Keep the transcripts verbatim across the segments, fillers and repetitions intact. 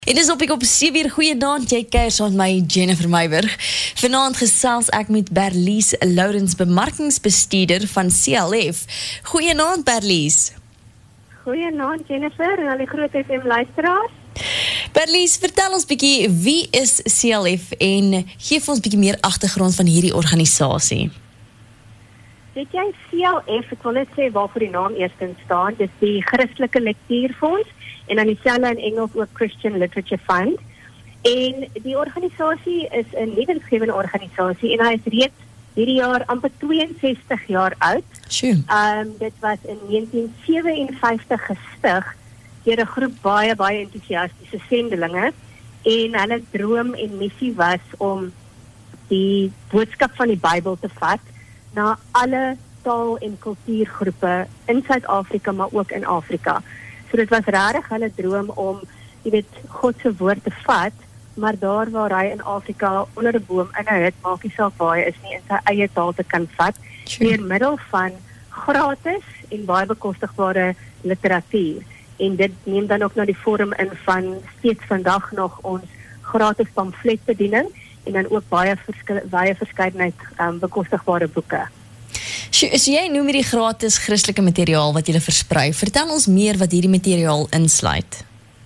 En dis op ek op sewe uur, goeienaand, jy kuier saam met my Jennifer Meiburg. Vanaand gesels ek met Berlies Lourens, bemarkingsbestuurder van C L F. Goeienaand Berlies. Goeienaand Jennifer en al die Groot F M luisteraars. Berlies, vertel ons bietjie, wie is C L F en gee vir ons bietjie meer agtergrond van hierdie organisasie. Weet jy, C L F, ek wil net sê waarvoor die naam eerstens staan, dis die Christelike Lektuurfonds, en dan dieselfde in Engels ook Christian Literature Fund. En die organisasie is 'n lewensgewende organisasie en hy is reeds hierdie jaar amper tweeënsestig jaar oud. Sjoe. Um, dit was in negentien sewenvyftig gestig deur 'n groep baie baie entoesiastiese sendelinge en hulle droom en missie was om die boodskap van die Bybel te vat na alle taal- en kultuurgroepe in Suid-Afrika, maar ook in Afrika. So dit was regtig hulle droom om, jy weet, God se woord te vat, maar daar waar hy in Afrika onder 'n boom in 'n hut, maak nie saak waar hy is nie, in sy eie taal te kan vat, deur middel van gratis en baie bekostigbare literatuur. En dit neem dan ook na die vorm in van steeds vandag nog ons gratis pamfletbediening en dan ook baie verskil, baie verskeidenheid um, bekostigbare boeke. So, so jy noem hierdie gratis Christelike materiaal wat jy versprei. Vertel ons meer wat hierdie materiaal insluit.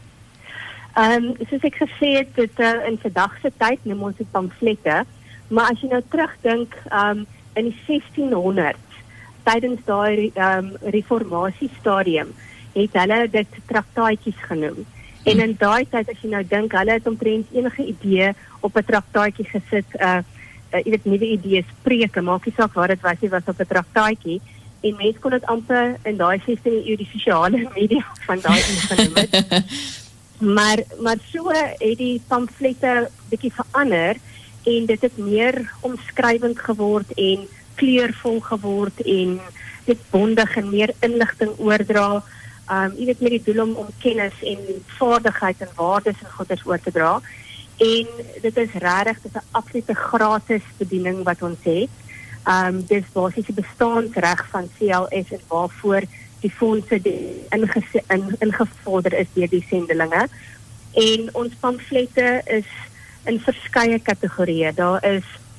Um, soos ek gesê het, dit, uh, in vandag se tyd noem ons dit pamflette, maar as jy nou terugdink um, in die sestienhonderd, tydens daai um, reformasiestadium, het hulle dit traktaatjies genoem. En in daai tyd, as jy nou dink, hulle het omtrent enige idee op 'n traktaatjie gesit, uh, uh, jy weet, nuwe idees, preke, maak nie saak waar dit was, jy was op 'n traktaatjie, en mense kon dit amper in daai sestiende eeu die sosiale media van daai genoem het. Maar, maar so het die pamflette bietjie verander, en dit het meer omskrywend geword, en kleurvol geword, en dit bondig en meer inligting oordra, um, jy weet, met die doel om, om kennis en vaardigheid en waardes en goeders oor te dra. En dit is regtig, dit is 'n absolute gratis bediening wat ons het. Um, dis basies die bestaansreg van C L F en waarvoor die fondse ingese, in, ingevorder is deur die sendelinge. En ons pamflette is in verskeie kategorieë. Daar is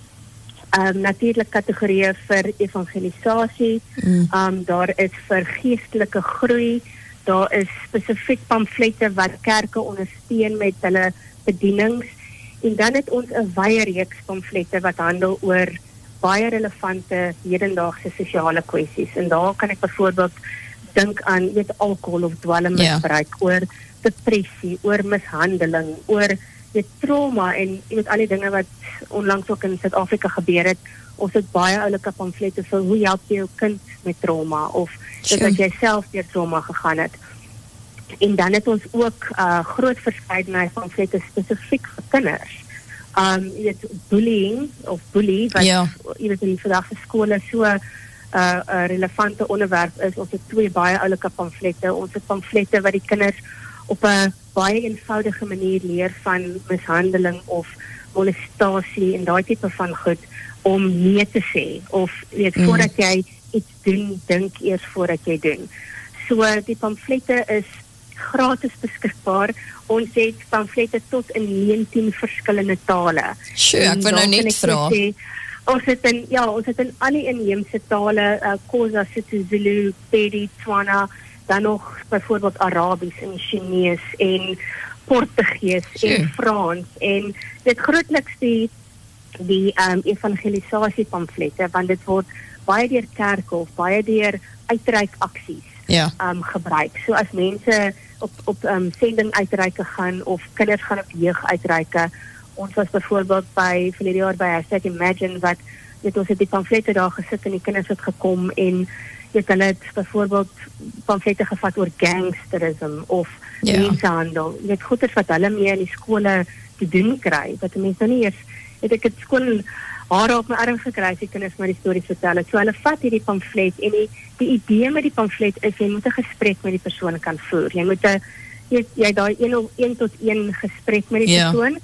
um, natuurlik kategorieë vir evangelisasie, mm. um, daar is vir geestelike groei, daar is spesifiek pamflette wat kerke ondersteun met hulle bedienings, en dan het ons 'n wye reeks pamflette wat handel oor baie relevante hedendaagse sosiale kwessies. En daar kan ek byvoorbeeld dink aan weet alkohol of dwelmmisbruik, yeah. oor depressie, oor mishandeling, oor weet trauma en weet al die dinge wat onlangs ook in Suid-Afrika gebeur het. Ons het baie oulike pamflette vir hoe help jy jou kind met trauma of sure. dat jy self deur trauma gegaan het. En dan het ons ook uh, groot verskeidenheid pamflette spesifiek vir kinders. Um, jy weet, bullying of bully, wat yeah. jy weet in vandag se skole so 'n uh, uh, relevante onderwerp is. Ons het twee baie oulike pamflette. Ons het pamflette wat die kinders op 'n baie eenvoudige manier leer van mishandeling of molestasie en daai tipe van goed om nee te sê of weet mm. voordat jy iets doen, dink eers voordat jy doen. So die pamflette is gratis beskikbaar. Ons het pamflette tot in negentien verskillende tale. Sure, ek wil nou net vra. Ons het in ja, ons het in al die inheemse tale, uh, Xhosa, Zulu, Pedi, Tswana, dan nog byvoorbeeld Arabies en Chinees en Portugees sure. en Frans en dit grootliks die die um, evangelisasie pamflette, want dit word baie deur kerke of baie deur uitreikaksies yeah. um, gebruik. So as mense op, op um, sending uitreike gaan of kinders gaan op jeug uitreike, ons was byvoorbeeld by verlede jaar by Hashtag Imagine wat weet ons het die pamflette daar gesit en die kinders het gekom en weet hulle het byvoorbeeld pamflette gevat oor gangsterisme of yeah. mensenhandel. Jy weet goeders wat hulle mee in die skole te doen kry, wat mense nou nie eers het ek het skool hare op my arm gekry as die kinders my die stories vertel het. So hulle vat hierdie pamflet en die, die idee met die pamflet is jy moet 'n gesprek met die persoon kan voer. Jy moet 'n jy, jy daai een, een tot een gesprek met die yeah. persoon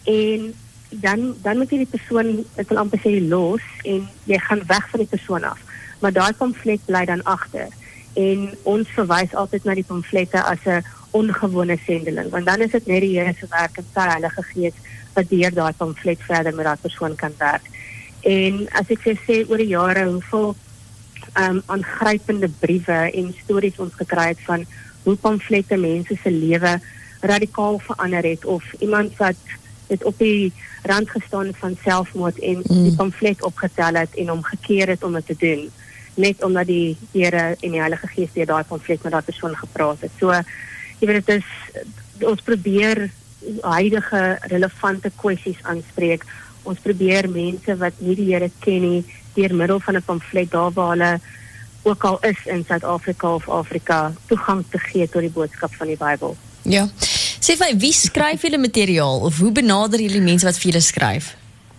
en dan dan moet jy die persoon ek wil amper sê los en jy gaan weg van die persoon af. Maar daai pamflet bly dan agter. En ons verwys altyd na die pamflette as 'n ongewone sendeling, want dan is dit net die Here se werk en sy Heilige Gees wat deur daai pamflet verder met daai persoon kan werk. En as ek vir sê oor die jare hoeveel um, aangrypende briewe en stories ons gekry het van hoe pamflette mense se lewe radikaal verander het, of iemand wat het op die rand gestaan het van selfmoord en mm. die pamflet opgetel het en hom gekeer het om dit te doen, net omdat die Here en die Heilige Gees deur daai pamflet met daai persoon gepraat het. So, jy weet, dit is, ons probeer huidige relevante kwessies aanspreek. Ons probeer mense wat nie die Here ken nie, deur middel van 'n pamflet daar waar hulle ook al is in Suid-Afrika of Afrika, toegang te gee tot die boodskap van die Bybel. Ja. Sê vir my, wie skryf julle materiaal, of hoe benader julle mense wat vir julle skryf?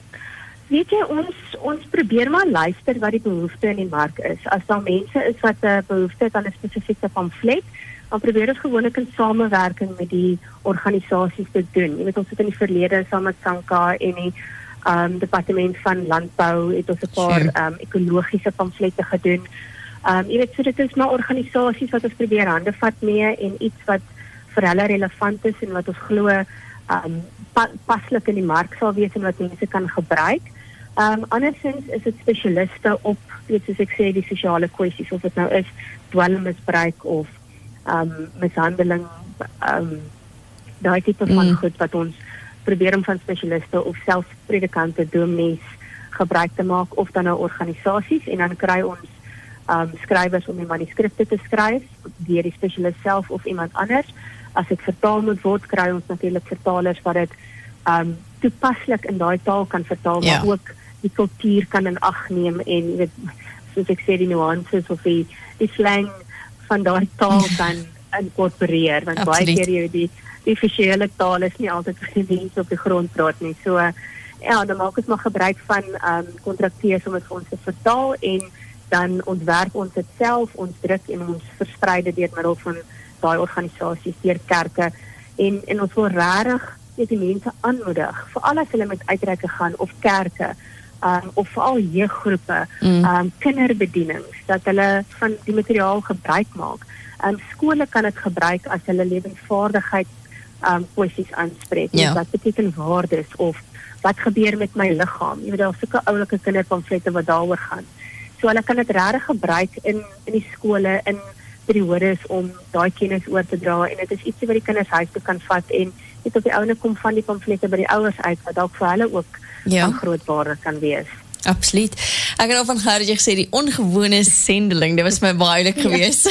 Weet jy, ons, ons probeer maar luister wat die behoefte in die mark is. As daar mense is wat 'n behoefte het aan 'n spesifieke pamflet, dan probeer ons gewoonlik in samewerking met die organisasies te doen. Jy weet, ons het in die verlede saam met Sanka en die um, Departement van Landbou het ons 'n paar sure. um, ekologiese pamflette gedoen. Um, jy weet, so dit is maar organisasies wat ons probeer hande vat mee en iets wat vir hulle relevant is en wat ons glo um, pa paslik in die mark sal wees en wat mense kan gebruik. Um, andersins is dit spesialiste op, weet soos ek sê, die sosiale kwessies, of dit nou is dwelmmisbruik of um, mishandeling, um, daai tipe van mm. goed wat ons probeer om van spesialiste of selfs predikante, dominees gebruik te maak, of dan nou organisasies, en dan kry ons um, skrywers om die manuskripte te skryf, deur die spesialist self of iemand anders. As dit vertaal moet word, kry ons natuurlik vertalers wat dit um, toepaslik in daai taal kan vertaal, ja. maar ook die kultuur kan in ag neem en weet, soos ek sê, die nuances of die, die slang van daai taal kan incorporeer, want baie keer jy die, die visuele taal is nie altyd vir die mense op die grond praat nie. So ja, dan maak ons maar gebruik van um, kontrakteurs om dit vir ons te vertaal, en dan ontwerp ons dit self, ons druk en ons versprei dit deur middel van daai organisasies, deur kerke, en, en ons wil regtig die mense aanmoedig, veral as hulle met uitreike gaan, of kerke, um, of veral jeuggroepe, mm. um, kinderbedienings, dat hulle van die materiaal gebruik maak. Um, skole kan dit gebruik as hulle lewensvaardigheid um, kwessies aanspreek. Ja. Wat beteken waardes, of wat gebeur met my liggaam? Jy weet, daar is sulke oulike kinderpamflette wat daaroor gaan. So hulle kan dit regtig gebruik in, in die skole, in periodes om daai kennis oor te dra, en dit is iets wat die kinders huis toe kan vat, en dit op die ouene kom van die pamflette by die ouers uit, wat dalk vir hulle ook ja. van groot waarde kan wees. Absoluut. Ek het al van gehad dat jy gesê die ongewone sendeling, dit was my baie leuk gewees.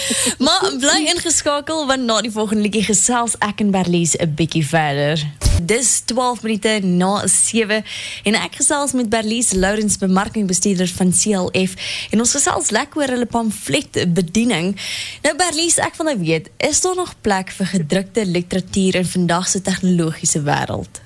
Maar bly ingeskakel, want na die volgende liedjie gesels ek en Berlies 'n bietjie verder. Dis twaalf minute na sewe en ek gesels met Berlies Lourens, bemarkingbestuurder van C L F, en ons gesels lekker oor hulle pamflet bediening. Nou Berlies, ek wil nou weet, is daar nog plek vir gedrukte literatuur in vandag se tegnologiese wêreld?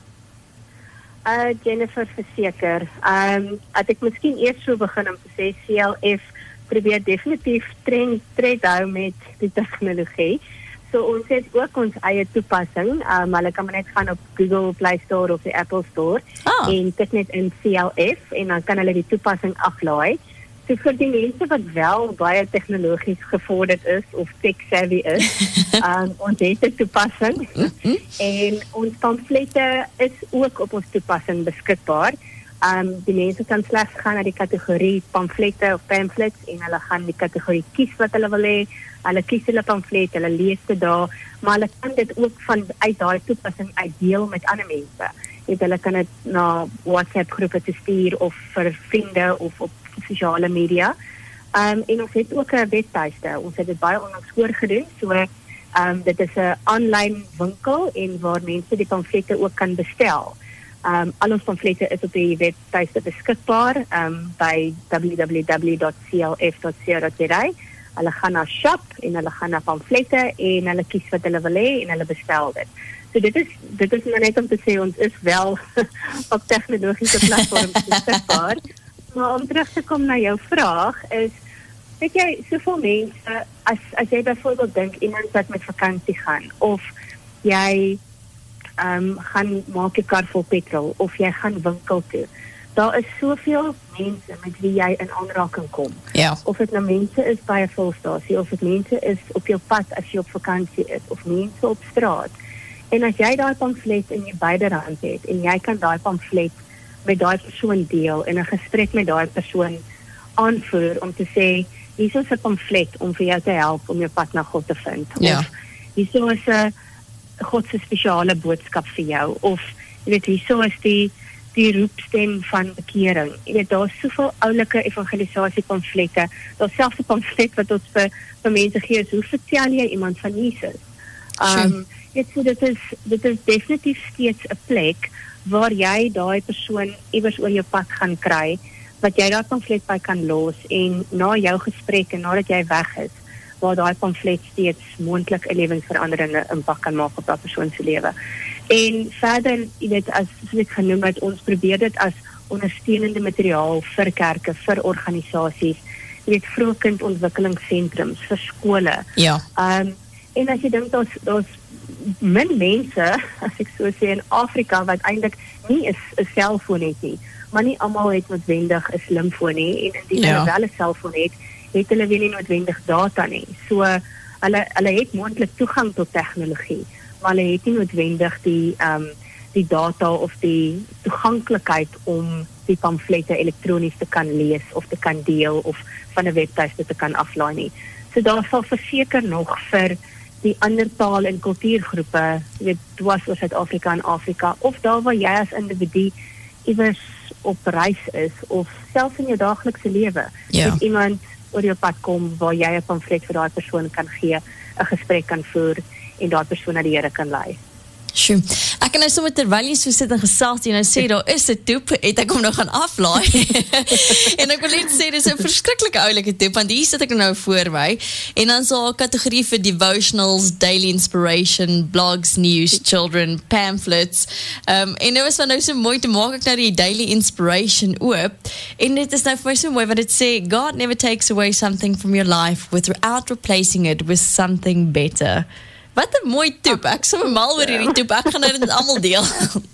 Uh, Jennifer, verseker. Um, had ek miskien eers so begin om te sê, C L F probeer definitief tred, tred hou met die tegnologie. So ons het ook ons eie toepassing. Um, hulle kan maar net gaan op Google Play Store of die Apple Store oh. en tik net in C L F en dan kan hulle die toepassing aflaai. So vir die mense wat wel baie tegnologies gevorderd is of tech-savvy is, um, ons het 'n toepassing mm-hmm. en ons pamflette is ook op ons toepassing beskikbaar. Um, die mense kan slegs gaan na die kategorie pamflette of pamphlets en hulle gaan die kategorie kies wat hulle wil hê. Hulle kies hulle pamflet, hulle lees dit daar, maar hulle kan dit ook van uit daai toepassing uitdeel met ander mense. Jy, hulle kan dit na WhatsApp groepe te stuur of vir vriende of op sosiale media. Um, en ons het ook 'n webtuiste. Ons het dit baie onlangs voorgedoen. So um, dit is 'n aanlyn winkel en waar mense die pamflette ook kan bestel. Um, al ons pamflette is op die webtuiste beskikbaar um, by w w w dot c l f dot co dot z a. Hulle gaan na shop en hulle gaan na pamflette en hulle kies wat hulle wil hê en hulle bestel dit. So dit is dit is maar net om te sê ons is wel op tegnologiese platforms beskikbaar. Maar om terug te kom na jou vraag is, weet jy, soveel mense, as, as jy byvoorbeeld dink iemand wat met vakansie gaan, of jy um, gaan maak 'n kar vol petrol, of jy gaan winkel toe, daar is soveel mense met wie jy in aanraking kom. Ja. Of dit nou mense is by 'n volstasie, of dit mense is op jou pad as jy op vakansie is, of mense op straat. En as jy daai pamflet in jou byderhand het, en jy kan daai pamflet met daai persoon deel, en 'n gesprek met daai persoon aanvoer, om te sê, hier is 'n pamflet om vir jou te help, om jou pad na God te vind. Ja. Of, hier is 'n God se spesiale boodskap vir jou, of, jy weet, hier is die die roepstem van bekering. Jy weet, daar is soveel oulike evangelisasie pamflette, daar is selfs 'n pamflet wat ons vir, vir mense gee, is, hoe vertel jy iemand van Jesus? Um, weet, so dit is, dit is definitief steeds 'n plek, waar jy daai persoon iewers oor jou pad gaan kry, wat jy daai pamflet by kan los, en na jou gesprek, en nadat jy weg is, waar daai pamflet steeds moontlik 'n lewensveranderende impak kan maak op daai persoon se lewe. En verder, jy weet, as soos ek genoem het, ons probeer dit as ondersteunende materiaal vir kerke, vir organisasies, jy weet, vroegkindontwikkelingssentrums, vir skole. Ja. Um, en as jy dink, daar's daar's min mense, as ek so sê, in Afrika, wat eintlik nie 'n selfoon het nie, maar nie almal het noodwendig 'n slimfoon nie, en indien Ja. hulle wel 'n selfoon het, het hulle weer nie noodwendig data nie. So, hulle, hulle het moontlik toegang tot tegnologie, maar hulle het nie noodwendig die, um, die data of die toeganklikheid om die pamflette elektronies te kan lees, of te kan deel, of van 'n webtuiste te kan aflaai nie. So daar sal verseker nog vir die ander taal- en kultuurgroepe, jy weet, dwars oor Suid-Afrika en Afrika, of daar waar jy as individu iewers op reis is, of selfs in jou daaglikse lewe, Ja. dat iemand oor jou pad kom, waar jy 'n pamflet vir daai persoon kan gee, 'n gesprek kan voer, en daai persoon na die Here kan lei. Sjoe. Ek kan nou sommer terwyl jy so sit en gesels, jy nou sê, daar is 'n toep, het ek hom nou gaan aflaai. En ek wil net sê, dis 'n verskriklike oulike toep, want hier sit ek nou voor my, en dan so 'n kategorie vir devotionals, daily inspiration, blogs, news, children, pamphlets, um, en nou is van nou so mooi, te maak ek nou die daily inspiration oop, en dit is nou vir my so mooi, want dit sê, God never takes away something from your life without replacing it with something better. Wat 'n mooi toep, ek so mal oor hierdie toep, ek gaan nou dit met almal deel.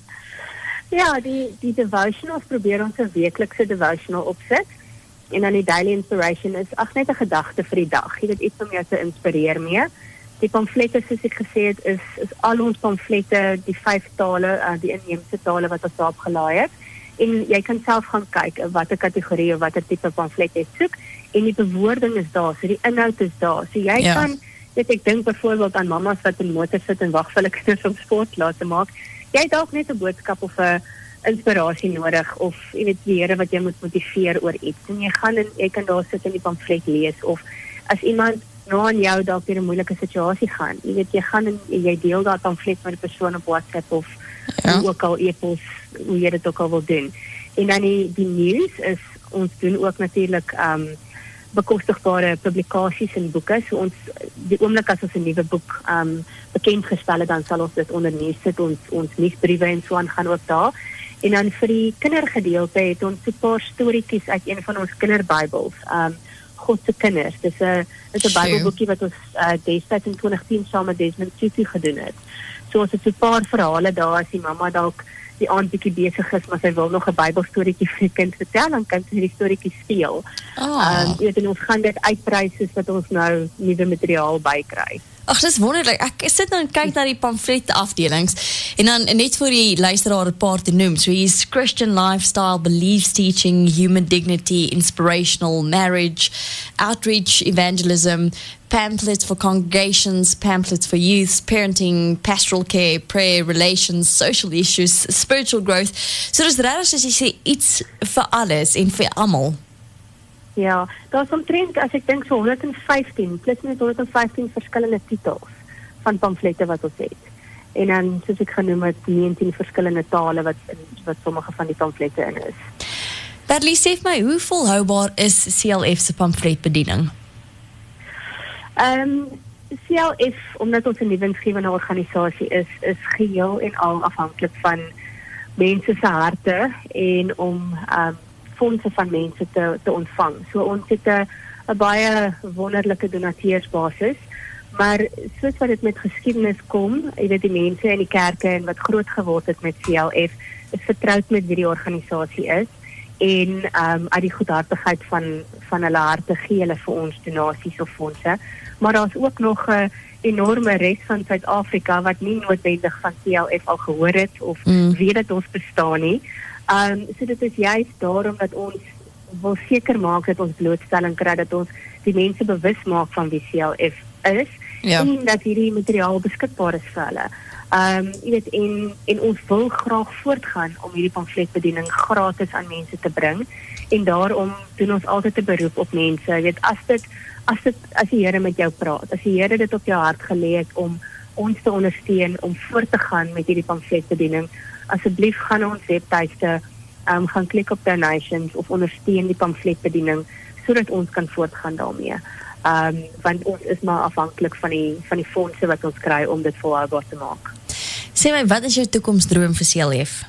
Ja, die, die devotionals probeer ons 'n weeklikse devotional opsit, en dan die daily inspiration is ag net 'n gedagte vir die dag, jy weet, iets om jou te inspireer mee. Die pamflette, soos ek gesê het, is, is al ons pamflette, die vyf tale, uh, die inheemse tale wat ons daarop gelaai het, en jy kan self gaan kyk watter kategorie of watter tipe pamflet jy soek, en die bewoording is daar, so die inhoud is daar, so jy Ja. kan, weet, ek dink byvoorbeeld aan mamas wat in motor sit en wag vir hulle kinders om sport laat te maak, jy het dalk net 'n boodskap of 'n inspirasie nodig, of jy weet, die Here wat jy moet motiveer oor iets, en jy gaan en jy kan daar sit en die pamflet lees, of as iemand na aan jou dalk deur 'n moeilike situasie gaan, jy weet, jy gaan en jy deel daai pamflet met 'n persoon op WhatsApp, of Ja. hoe ook al e-pos, hoe jy dit ook al wil doen. En dan die, die nuus is, ons doen ook natuurlik um, bekostigbare publikasies en boeke, so ons, die oomblik as ons 'n nuwe boek um, bekendgestel het, dan sal ons dit onder nuus sit, ons, ons nuusbriewe en so aan gaan ook daar. En dan vir die kindergedeelte het ons 'n paar storieetjies uit een van ons kinderbybels, um, God se kinders. Dis 'n dis 'n Bybelboekie wat ons uh, destyds in twintig tien saam met Desmond Tutu gedoen het. So ons het 'n paar verhale daar, as die mamma dalk die aand bietjie besig is, maar sy wil nog 'n Bybelstorietjie vir die kind vertel, dan kan sy die storieetjie speel. Oh. Um, jy weet, en ons gaan dit uitbrei soos wat ons nou nuwe materiaal bykry. Ag, dis wonderlik. Ek sit nou en kyk na die pamflet afdelings, en dan net vir die luisteraar 'n paar te noem. So hier's Christian lifestyle, beliefs teaching, human dignity, inspirational, marriage, outreach, evangelism, pamphlets for congregations, pamphlets for youths, parenting, pastoral care, prayer, relations, social issues, spiritual growth. So dis regtig, as jy sê, iets vir alles en vir almal. Ja, daar is omtrent, as ek dink, so honderd vyftien, plus net honderd vyftien verskillende titels van pamflette wat ons het. En dan, soos ek genoem het, negentien verskillende tale wat, wat sommige van die pamflette in is. Berlie, sê vir my, hoe volhoubaar is C L F se pamfletbediening? Um, C L F, omdat ons 'n lewensgewende organisasie is, is geheel en al afhanklik van mense se harte, en om um, fondse van mense te, te ontvang. So ons het 'n baie wonderlike donateursbasis, maar soos wat dit met geskiedenis kom, jy weet, die mense in die kerke en wat groot geword het met C L F, is vertroud met wie die organisasie is, en um, uit die goedhartigheid van, van hulle harte gee hulle vir ons donasies of fondse. Maar daar is ook nog 'n uh, enorme res van Suid-Afrika wat nie noodwendig van C L F al gehoor het of mm. weet dat ons bestaan nie. Um, so dit is juist daarom dat ons wil seker maak dat ons blootstelling kry, dat ons die mense bewus maak van wie C L F is, ja. en dat hierdie materiaal beskikbaar is vir hulle. Um, jy weet, en, en ons wil graag voortgaan om hierdie pamfletbediening gratis aan mense te bring, en daarom doen ons altyd 'n beroep op mense. Jy weet, as dit as dit as die Here met jou praat, as die Here dit op jou hart gelê het om ons te ondersteun om voort te gaan met hierdie pamfletbediening, asseblief gaan na ons webtuiste, um, gaan klik op donations of ondersteun die pamfletbediening sodat ons kan voortgaan daarmee. Um, want ons is maar afhanklik van die van die fondse wat ons kry om dit volhoubaar te maak. Sê my, wat is jou toekomsdroom vir C L F?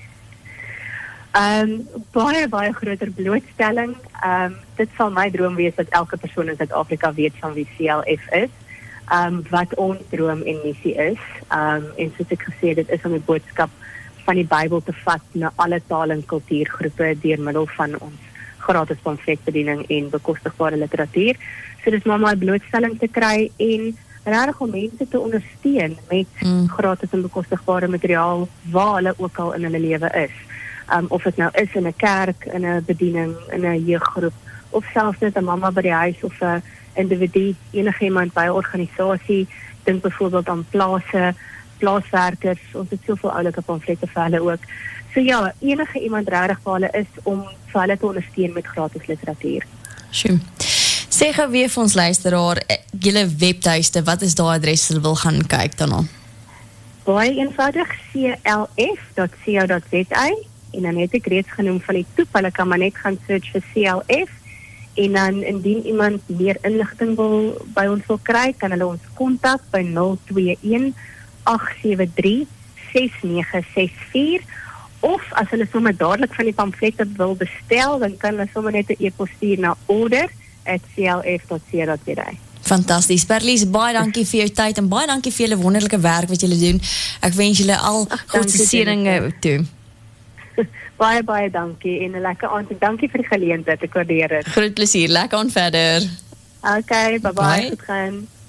Um, baie, baie groter blootstelling. Um, dit sal my droom wees dat elke persoon in Suid-Afrika weet van wie C L F is, um, wat ons droom en missie is. Um, en soos ek gesê, dit is om die boodskap van die Bybel te vat na alle taal- en kultuurgroepe deur middel van ons gratis pamfletbediening en bekostigbare literatuur. So dis maar my blootstelling te kry en regtig om mense te ondersteun met mm. gratis en bekostigbare materiaal waar hulle ook al in hulle lewe is. Um, of dit nou is in 'n kerk, in 'n bediening, in 'n jeuggroep, of selfs net 'n mamma by die huis of 'n individu, enige iemand by 'n organisasie, dink byvoorbeeld aan plase, plaaswerkers, ons het soveel oulike pamflette vir hulle ook. So ja, enige iemand regtig waar hulle is om vir hulle te ondersteun met gratis literatuur. Sjoe. Sê gou weer vir ons luisteraar, julle webtuiste, wat is daai adres as hulle wil gaan kyk daarna? Baie eenvoudig, c l f dot co dot z a, en dan het ek reeds genoem van die toep, hulle kan maar net gaan search vir C L F, en dan indien iemand meer inligting wil by ons wil kry, kan hulle ons kontak by nul twee een agt sewe drie ses nege ses vier, of as hulle sommer dadelik van die pamflette wil bestel, dan kan hulle sommer net 'n e-pos stuur na order at c l f dot co dot z a. Fantasties. Berlies, baie dankie vir jou tyd en baie dankie vir julle wonderlike werk wat julle doen. Ek wens julle al God se seëninge toe. Baie, baie dankie en 'n lekker aand en dankie vir die geleentheid, ek waardeer dit. Groot plesier, lekker aan verder. Okay, bye bye, Bye. goed gaan.